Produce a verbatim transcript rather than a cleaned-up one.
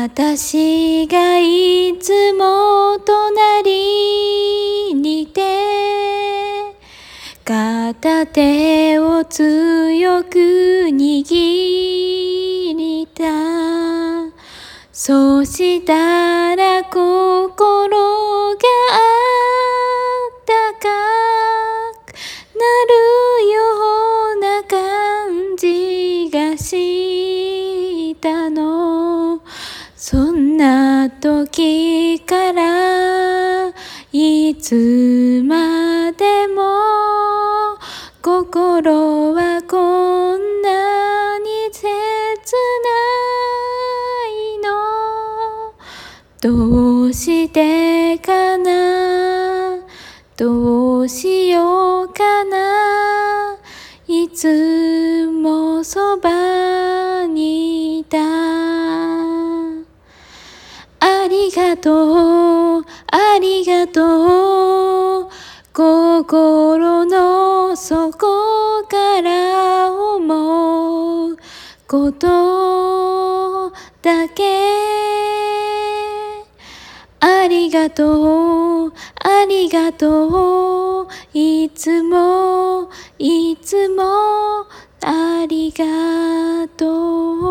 私がいつも隣にいて、片手を強く握った。そうしたら心があったかくなるような感じがしたの。そんな時からいつまでも心はこんなに切ないの。どうしてかな、どうしようかな、いつもそばにいた。ありがとう、ありがとう、心の底から思うことだけ。ありがとう、ありがとう、いつもいつもありがとう。